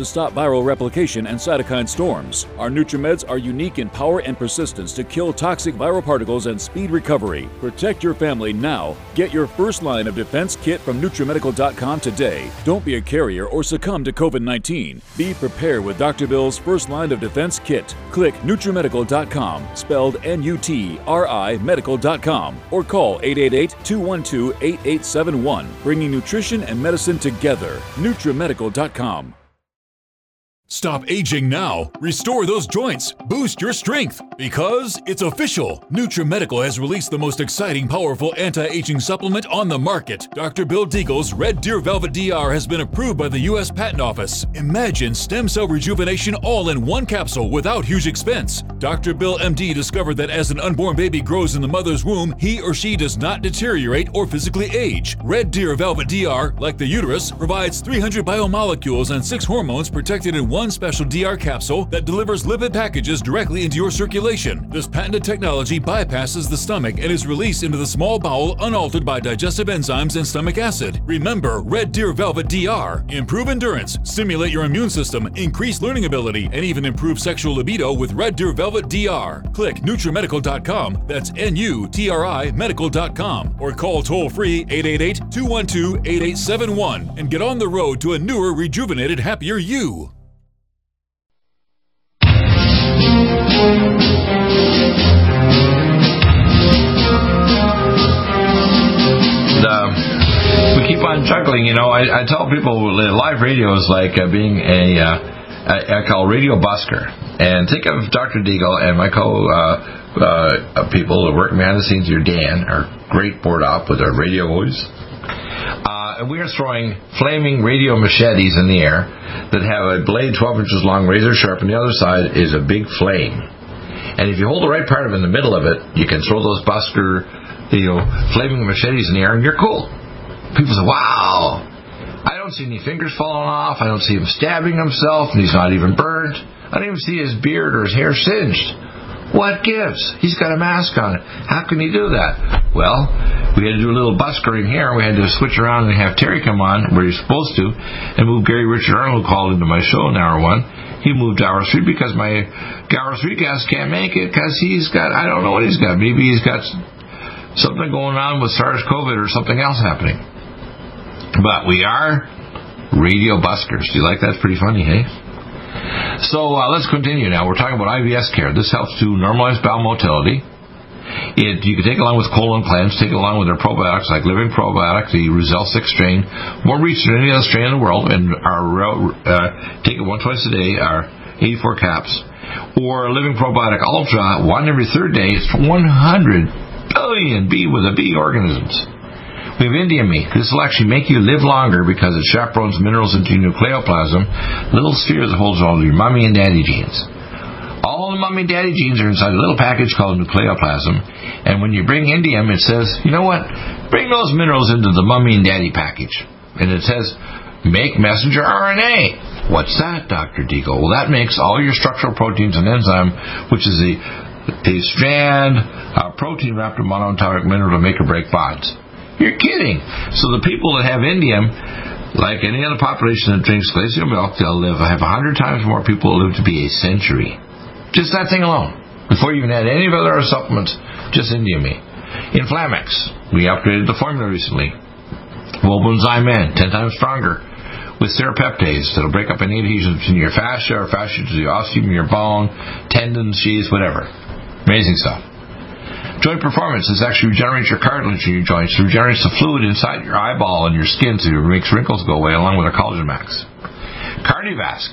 stop viral replication and cytokine storms. Our NutriMeds are unique in power and persistence to kill toxic viral particles and speed recovery. Protect your family now. Get your first line of defense kit from NutriMedical dot com today. Don't be a carrier or succumb to COVID nineteen. Be prepared with Doctor Bill's first line of defense kit. Click NutriMedical dot com, spelled N U T R I medical dot com, or call eight eight eight, two one two, eight eight seven one, bringing nutrition and medicine together. NutriMedical dot com. Stop aging now. Restore those joints. Boost your strength. Because it's official. NutriMedical has released the most exciting, powerful anti-aging supplement on the market. Doctor Bill Deagle's Red Deer Velvet D R has been approved by the U S Patent Office. Imagine stem cell rejuvenation all in one capsule without huge expense. Doctor Bill M D discovered that as an unborn baby grows in the mother's womb, he or she does not deteriorate or physically age. Red Deer Velvet D R, like the uterus, provides three hundred biomolecules and six hormones protected in one One special D R capsule that delivers lipid packages directly into your circulation. This patented technology bypasses the stomach and is released into the small bowel unaltered by digestive enzymes and stomach acid. Remember Red Deer Velvet D R. Improve endurance, stimulate your immune system, increase learning ability, and even improve sexual libido with Red Deer Velvet D R. Click NutriMedical dot com, that's N U T R I medical dot com, or call toll-free eight eight eight, two one two, eight eight seven one and get on the road to a newer, rejuvenated, happier you. And, uh, we keep on juggling, you know. I, I tell people live radio is like uh, being a, uh, I, I call radio busker. And think of Doctor Deagle and my co uh, uh, people who work behind the scenes here, Dan, our great board op with our radio voice. Uh, and we are throwing flaming radio machetes in the air that have a blade twelve inches long, razor sharp, and the other side is a big flame. And if you hold the right part of it in the middle of it, you can throw those busker, you know, flaming machetes in the air, and you're cool. People say, wow, I don't see any fingers falling off. I don't see him stabbing himself, and he's not even burned. I don't even see his beard or his hair singed. What gives? He's got a mask on. How can he do that? Well, we had to do a little buskering here. We had to switch around and have Terry come on where he's supposed to and move Gary Richard Arnold, who called into my show in hour one. He moved to hour three because my hour three guest can't make it because he's got, I don't know what he's got. Maybe he's got something going on with SARS-CoV or something else happening. But we are radio buskers. Do you like that? It's pretty funny, hey? So uh, let's continue now. We're talking about I B S care. This helps to normalize bowel motility. It, you can take it along with colon cleanse, take it along with their probiotics like Living Probiotic, the Roselle six strain, more reach than any other strain in the world, and our uh, take it one twice a day, our eighty-four caps, or Living Probiotic Ultra, one every third day. It's one hundred billion B with a B organisms. We have Indian meat. This will actually make you live longer because it chaperones minerals into your nucleoplasm, little spheres that holds all of your mommy and daddy genes. All the mommy and daddy genes are inside a little package called nucleoplasm, and when you bring indium, it says, you know what, bring those minerals into the mommy and daddy package. And it says, make messenger R N A. What's that, Doctor Deagle? Well, that makes all your structural proteins and enzyme, which is the, the strand uh, protein wrapped in monoatomic mineral to make or break bonds. You're kidding. So the people that have indium, like any other population that drinks glacial milk, they'll live, have one hundred times more people who live to be a century. Just that thing alone. Before you even add any of the other supplements, just indium meat. Inflamex. We upgraded the formula recently. Wobunzyme N, ten times stronger, with serapeptase that'll break up any adhesions between your fascia or fascia to the osteum, your bone, tendons, sheaths, whatever. Amazing stuff. Joint performance. This actually regenerates your cartilage in your joints. It regenerates the fluid inside your eyeball and your skin so it makes wrinkles go away, along with our Collagen Max. Cardiovasc.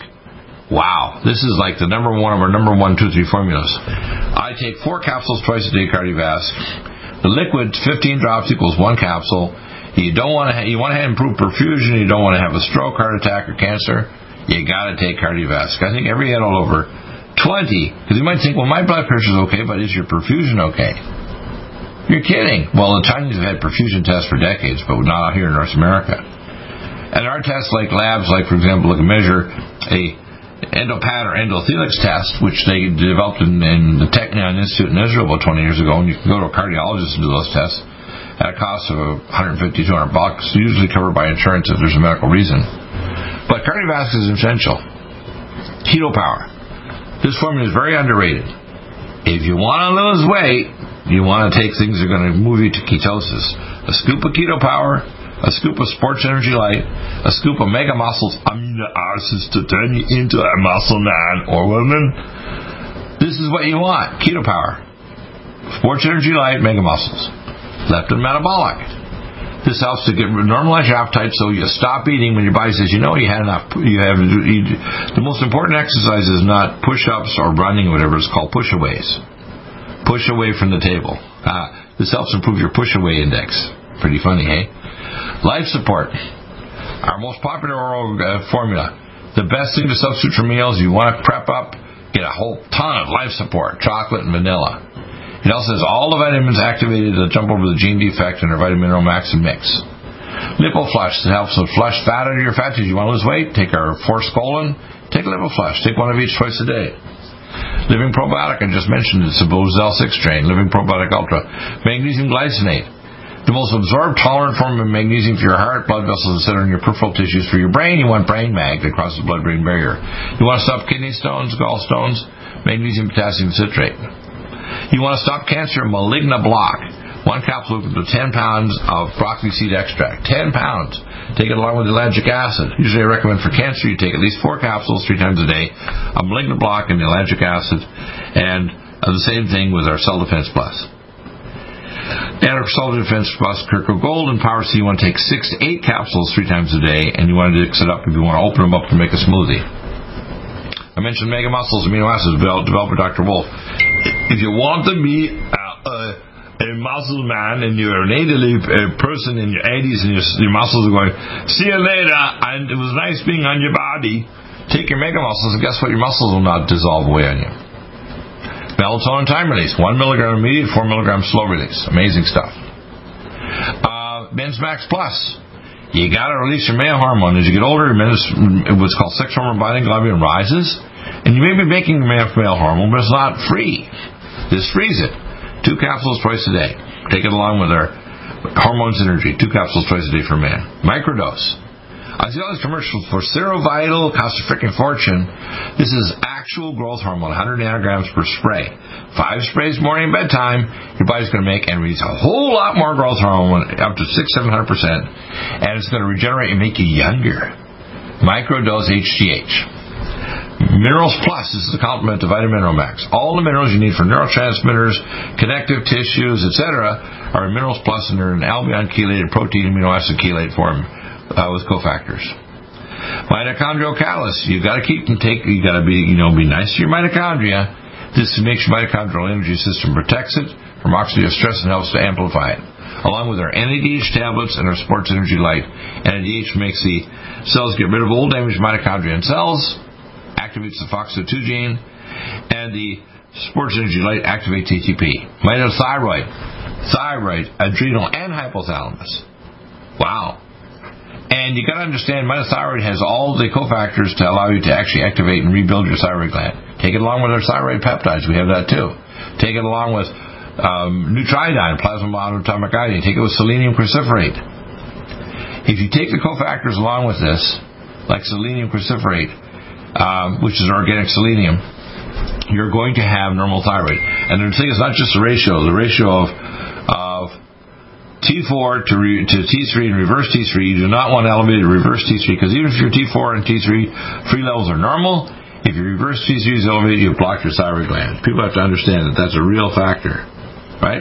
Wow. This is like the number one of our number one, two, three formulas. I take four capsules twice a day, Cardiovasc. The liquid, fifteen drops equals one capsule. You don't want to ha- you want to improve perfusion. You don't want to have a stroke, heart attack, or cancer. You got to take Cardiovasc. I think every head all over twenty, because you might think, well, my blood pressure is okay, but is your perfusion okay? You're kidding. Well, the Chinese have had perfusion tests for decades, but not out here in North America. And our tests, like labs, like, for example, can measure a endopat or endothelix test, which they developed in, in the Technion Institute in Israel about twenty years ago, and you can go to a cardiologist and do those tests at a cost of one hundred fifty, two hundred bucks, usually covered by insurance if there's a medical reason. But Cardiovasc is essential. Keto Power. This formula is very underrated. If you want to lose weight, you want to take things that are going to move you to ketosis. A scoop of Keto Power, a scoop of Sports Energy Light, a scoop of Mega Muscles amino acids to turn you into a muscle man or woman. This is what you want. Keto Power. Sports Energy Light, Mega Muscles. Leptin Metabolic. This helps to get normalize your appetite, so you stop eating when your body says, you know, you had enough. You have you, the most important exercise is not push-ups or running, or whatever it's called, push-aways. Push away from the table. Uh, this helps improve your push-away index. Pretty funny, hey? Life Support, our most popular oral uh, formula. The best thing to substitute for meals. You want to prep up, get a whole ton of Life Support, chocolate and vanilla. It also has all the vitamins activated to jump over the gene defect in our Vitamin Mineral Max and Mix. LipoFlush, that helps to flush fat out of your fat tissue. You want to lose weight? Take our Force Colon. Take LipoFlush. Take one of each twice a day. Living Probiotic, I just mentioned, it's a Bozell six strain. Living Probiotic Ultra. Magnesium Glycinate, the most absorbed tolerant form of magnesium for your heart, blood vessels, et cetera, and your peripheral tissues. For your brain, you want Brain Mag that crosses the blood-brain barrier. You want to stop kidney stones, gallstones, magnesium potassium citrate. You want to stop cancer, Maligna Block. One capsule equal to ten pounds of broccoli seed extract. ten pounds. Take it along with ellagic acid. Usually I recommend for cancer you take at least four capsules three times a day of Maligna Block and ellagic acid. And uh, the same thing with our Cell Defense Plus. And our Cell Defense Plus Kirko Gold and Power C, you want to take six to eight capsules three times a day, and you want to mix it up if you want to open them up to make a smoothie. I mentioned Mega Muscles, amino acids, developed by Doctor Wolf. If you want to be uh, uh, a muscle man and you're an elderly uh, person in your eighties and your, your muscles are going, see you later, and it was nice being on your body, take your Mega Muscles, and guess what? Your muscles will not dissolve away on you. Melatonin time release, one milligram immediate, four milligram slow release. Amazing stuff. Uh, Men's Max Plus. You got to release your male hormone. As you get older, what's called sex hormone binding globulin rises, and you may be making male hormone, but it's not free. This frees it. Two capsules twice a day. Take it along with our Hormones Energy. Two capsules twice a day for man. Microdose. I see all these commercials for Serovital, costs a freaking fortune. This is actual growth hormone, one hundred nanograms per spray. Five sprays morning and bedtime, your body's going to make and release a whole lot more growth hormone, up to six, seven hundred percent, and it's going to regenerate and make you younger. Microdose H G H. Minerals Plus, this is a complement to Vitamin Mineral Max. All the minerals you need for neurotransmitters, connective tissues, et cetera, are in Minerals Plus, and they're in albion chelated protein amino acid chelate form. Uh, with cofactors. Mitochondrial catalyst. You got to keep and take. You got to be, you know, be nice to your mitochondria. This makes your mitochondrial energy system, protects it from oxidative stress and helps to amplify it. Along with our N A D H tablets and our Sports Energy Light. N A D H makes the cells get rid of old damaged mitochondria and cells, activates the F O X O two gene, and the Sports Energy Light activates A T P. Mitothyroid, thyroid, adrenal, and hypothalamus. Wow. And you got to understand, mitothyroid has all the cofactors to allow you to actually activate and rebuild your thyroid gland. Take it along with our thyroid peptides. We have that too. Take it along with um, Nutriodine, plasma monoatomic iodine. Take it with selenium cruciferate. If you take the cofactors along with this, like selenium cruciferate, um, which is organic selenium, you're going to have normal thyroid. And the thing is not just the ratio. The ratio of of T four to, re, to T three and reverse T three. You do not want elevated reverse T three, because even if your T four and T three free levels are normal, if your reverse T three is elevated, you've blocked your thyroid gland. People have to understand that that's a real factor, right?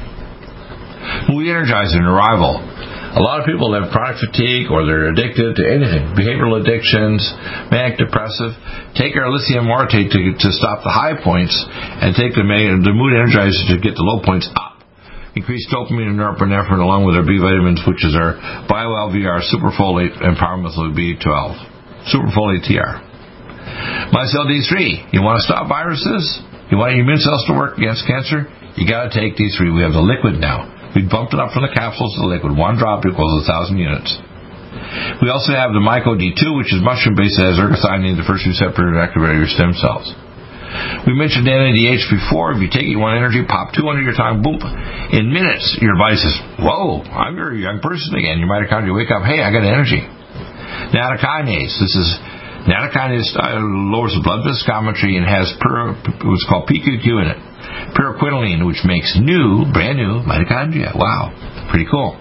Mood Energizer and Arrival. A lot of people have chronic fatigue or they're addicted to anything. Behavioral addictions, manic depressive. Take our lithium orotate to, to stop the high points, and take the, the Mood Energizer to get the low points up. Increase dopamine and norepinephrine along with our B vitamins, which is our BioL V R, Superfolate, and Powermethyl B twelve. Superfolate T R. MyCell D three. You want to stop viruses? You want your immune cells to work against cancer? You got to take D three. We have the liquid now. We bumped it up from the capsules to the liquid. One drop equals one thousand units. We also have the Myco D two, which is mushroom-based, that has ergothioneine, the first receptor to activate your stem cells. We mentioned N A D H before. If you take it, you want energy, pop two under your tongue, boom. In minutes, your body says, whoa, I'm a young person again. Your mitochondria wake up, hey, I got energy. Nattokinase. This is Nattokinase uh, lowers the blood viscometry and has per, what's called P Q Q in it. Pyroquinoline, which makes new, brand new mitochondria. Wow, pretty cool.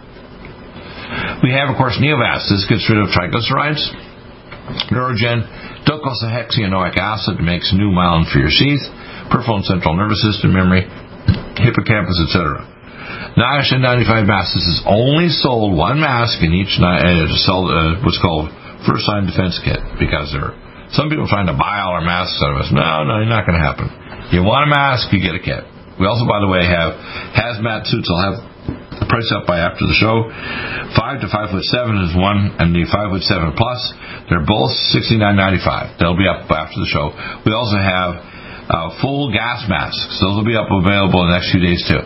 We have, of course, Neovasc. This gets rid of triglycerides. Neurogen, docosahexaenoic acid, makes new myelin for your sheath, peripheral and central nervous system memory, hippocampus, et cetera. Niash N ninety-five mask. This is only sold one mask in each uh, sell, uh, what's called first line defense kit, because there are some people trying to buy all our masks out of us. No, no, not going to happen. You want a mask, you get a kit. We also, by the way, have hazmat suits. I'll have the price up by after the show. Five to five foot seven is one, and the five foot seven plus, they're both sixty-nine ninety-five. They'll be up after the show. We also have uh, full gas masks. Those will be up available in the next few days too.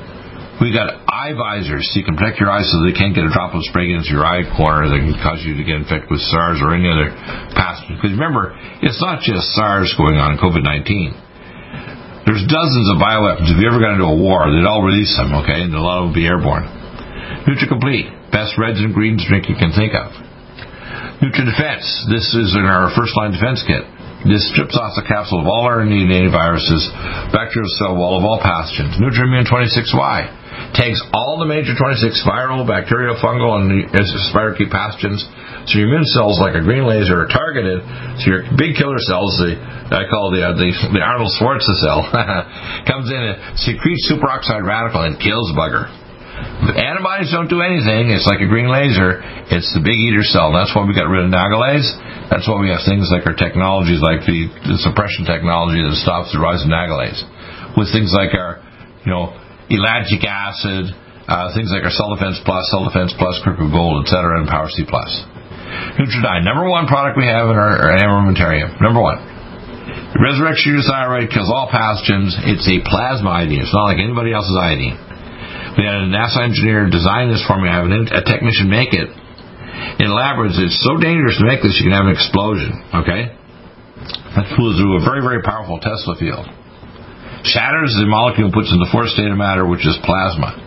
We got eye visors so you can protect your eyes so they can't get a droplet spray against your eye corner that can cause you to get infected with SARS or any other pathogen. Because remember, it's not just SARS going on in COVID nineteen. There's dozens of bioweapons. If you ever got into a war, they'd all release them, okay? And a lot of them will be airborne. NutriComplete, best reds and greens drink you can think of. NutriDefense, this is in our first-line defense kit. This strips off the capsule of all our innate viruses, bacterial cell wall of all pathogens. NutriImmune twenty-six Y takes all the major twenty-six viral, bacterial, fungal, and spirochete pathogens, so your immune cells, like a green laser, are targeted. So your big killer cells, the I call the uh, the, the Arnold Schwarzenegger cell, comes in and secretes superoxide radical and kills the bugger. But antibodies don't do anything. It's like a green laser. It's the big eater cell. That's why we got rid of Nagalase. That's why we have things like our technologies, like the, the suppression technology that stops the rise of Nagalase. With things like our, you know, Elagic acid, uh, things like our Cell Defense Plus, Cell Defense Plus, Critical Gold, et cetera, and Power C Plus. Nutridyne, number one product we have in our, our armamentarium. Number one. It resurrects your thyroid, kills all pathogens. It's a plasma iodine. It's not like anybody else's iodine. We had a NASA engineer design this for me. I have a technician make it. In laboratories, it's so dangerous to make this, you can have an explosion, okay? That flew through a very, very powerful Tesla field. Shatters the molecule and puts in the fourth state of matter, which is plasma.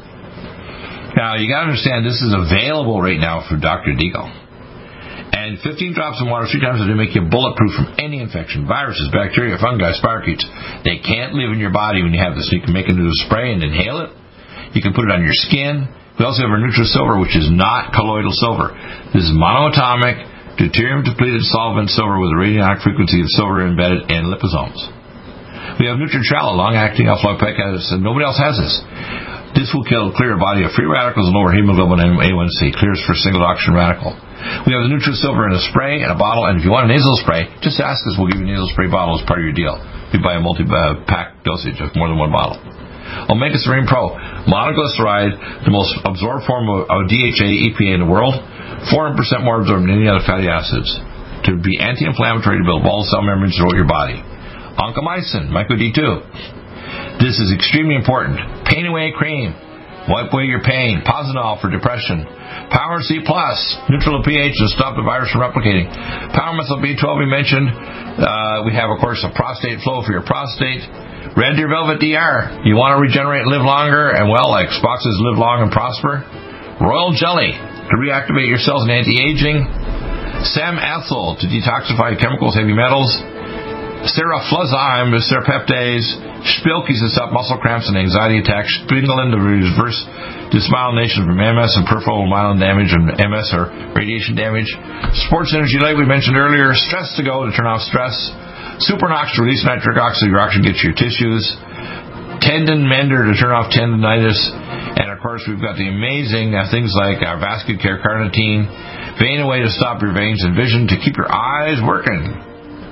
Now, you got to understand, this is available right now through Doctor Deagle. And fifteen drops in water three times a day make you bulletproof from any infection. Viruses, bacteria, fungi, spirochetes. They can't live in your body when you have this. You can make it into a spray and inhale it. You can put it on your skin. We also have our NutriSilver, which is not colloidal silver. This is monoatomic, deuterium-depleted solvent silver with a radioactive frequency of silver embedded in liposomes. We have Nutritrella, long-acting alpha-lipoic acid. Nobody else has this. This will kill, clear your body of free radicals and lower hemoglobin and A one C. Clears for single oxygen radical. We have the NutriSilver in a spray and a bottle, and if you want a nasal spray, just ask us. We'll give you a nasal spray bottle as part of your deal. We buy a multi-pack dosage of more than one bottle. Omega Serene Pro, monoglyceride, the most absorbed form of, of D H A, E P A in the world, four hundred percent more absorbed than any other fatty acids. To be anti-inflammatory, to build wall cell membranes throughout your body. Oncomycin, Myco D two. This is extremely important. Pain Away Cream, wipe away your pain. Posinol for depression. Power C Plus, neutral pH to stop the virus from replicating. Power Methyl B twelve we mentioned. Uh, we have, of course, a prostate flow for your prostate. Red Deer Velvet D R. You want to regenerate and live longer, and well, like Spock says, live long and prosper. Royal Jelly to reactivate your cells and anti-aging. Sam Ethyl to detoxify chemicals, heavy metals. Serafluzyme, serapeptase. Spilkies to stop muscle cramps and anxiety attacks. Spingalin to reverse demyelination from M S and peripheral myelin damage and M S or radiation damage. Sports Energy Light we mentioned earlier. Stress to Go to turn off stress. Supernox to release nitric oxide, your oxygen gets your tissues. Tendon Mender to turn off tendonitis. And of course, we've got the amazing uh, things like our Vascular Care Carnitine, Vein Away to stop your veins and vision to keep your eyes working.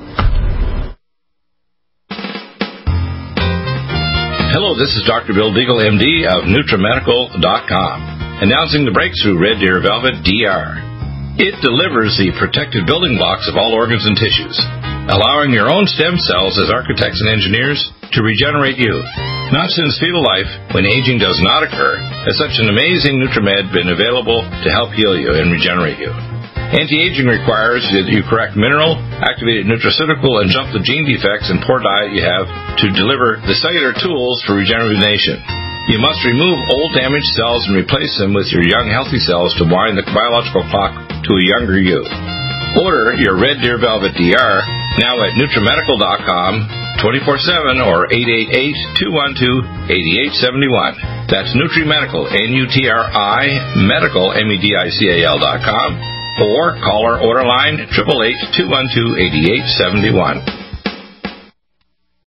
Hello, this is Doctor Bill Deagle, M D of NutriMedical dot com, announcing the breakthrough Red Deer Velvet D R. It delivers the protected building blocks of all organs and tissues, allowing your own stem cells as architects and engineers to regenerate you. Not since fetal life, when aging does not occur, has such an amazing NutriMed been available to help heal you and regenerate you. Anti-aging requires that you correct mineral, activated nutraceutical, and jump the gene defects and poor diet you have to deliver the cellular tools for regeneration. You must remove old damaged cells and replace them with your young healthy cells to wind the biological clock to a younger you. Order your Red Deer Velvet D R now at NutriMedical dot com, twenty-four seven or eight eight eight, two one two, eight eight seven one. That's NutriMedical, N U T R I, medical, M E D I C A L dot com, or call our order line, eight eight eight, two one two, eight eight seven one.